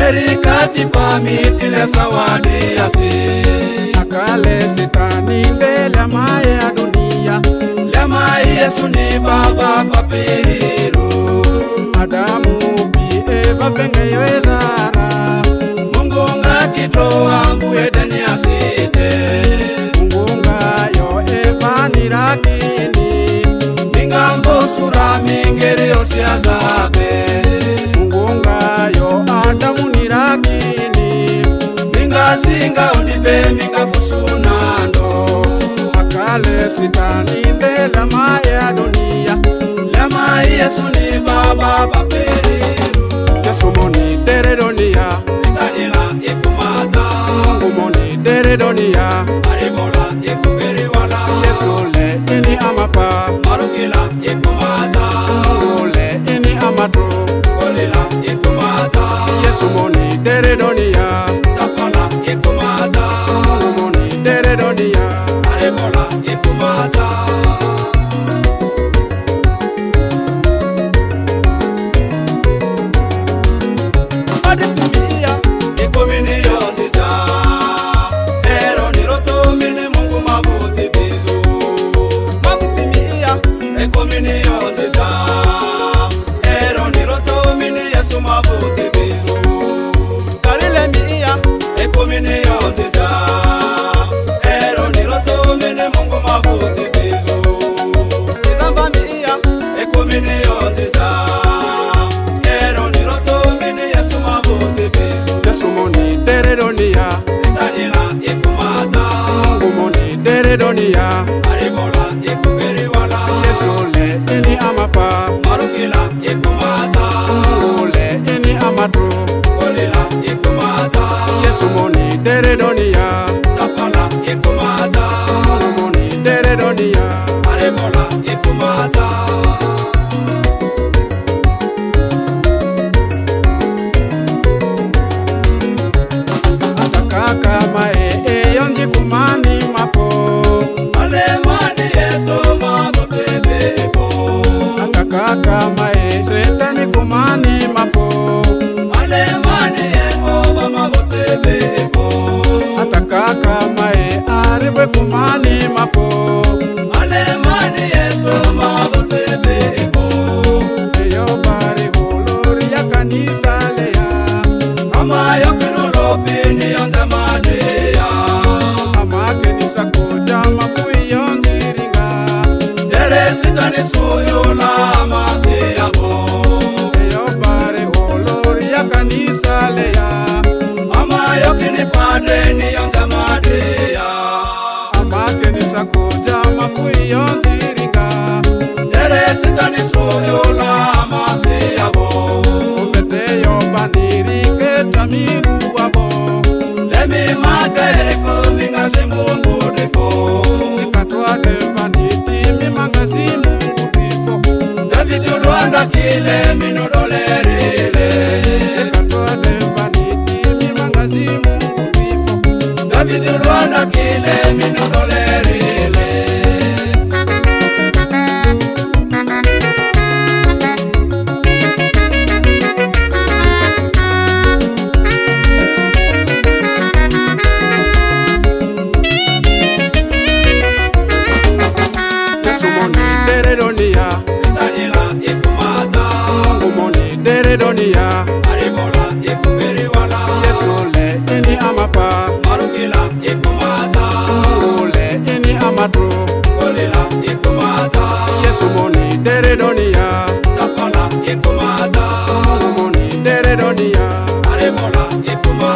Erikati pamitile sawadi yasi. Akale sitani mbele mae ya dunia. Lema Yesu ni baba papiriru. Adamu bi Eva benge yo ezara. Mungu ngakitoa mbu edeni asite. Mungu ngayo Eva nirakini. Mingambo sura mingeri osiazabe. Mungu ngayo Adamu nirakini. Mingazinga undibe mingafusunando. Akale sitani mbele mae ya dunia. Lema Yesu ni baba papiriru. Yesu moni dere dunia. Sitanila ikumata. Mungu moni dere dunia. Aribola ikubiri wala. Yesu le ini amapa. Marukila ikumata. Mungu le ini amatro. Kolila ikumata. Yesu moni dere dunia. Tapala ikumata. Mungu moni dere dunia. Aribola ikumata. Adipumia ikumini yondita. Ero niroto mini Mungu mabuti bizu. Mabupimia ikumini yondita. Ero niroto mini Yesu mabuti bizu. Karile mia ikumini yondita. Ero niroto mini Mungu mabuti bizu. Izamba mia ikumini yondita. Ero niroto mini Yesu mabuti bizu. Yesu moni dere dunia. Sitanila ikumata. Mungu moni dere dunia. Aribola ikubiri wala. Yesu le ini amapa. Marukila ikumata. Mungu le ini amatro. Kolila ikumata. Yesu moni dere dunia. Tapala ikumata. Mungu moni dere dunia. Aribola ikumata. Atakaka mae yonji kumani mafo. Alemani Yesu mabuti befo. Atakaka mae setani kumani mafo. Alemani Yehova mabuti befo. Atakaka mae aribe kumani mafo. Alemani Yesu mabuti befo. Eyo bari huluri ya kanisa leya. Ama yokinolopi ni yonze madeya. Ama kenisa koja mafui yonjiringa. Deresitani suyula masiyabo. Eyo bari huluri ya kanisa leya. Ama yokini pade ni yonze madeya. Ama kenisa koja mafui yonjiringa. Deresitani suyula masiyabo. Umete yo baniri ketamiru wabo. Lemi magereko mingazi Mungu defo. Nikatwa devaniti mimangazimu kudifo. David Rwanda kile minudolerile. Nikatwa devaniti mimangazimu kudifo. David Rwanda kile minudolerile. Yesu moni dere dunia. Sitanila ikumata. Mungu moni dere dunia. Aribola ikubiri wala. Yesu le ini amapa. Marukila ikumata. Mungu le ini amatro. Kolila ikumata. Yesu moni dere dunia. Tapala ikumata. Mungu moni dere dunia. Aribola ikumata.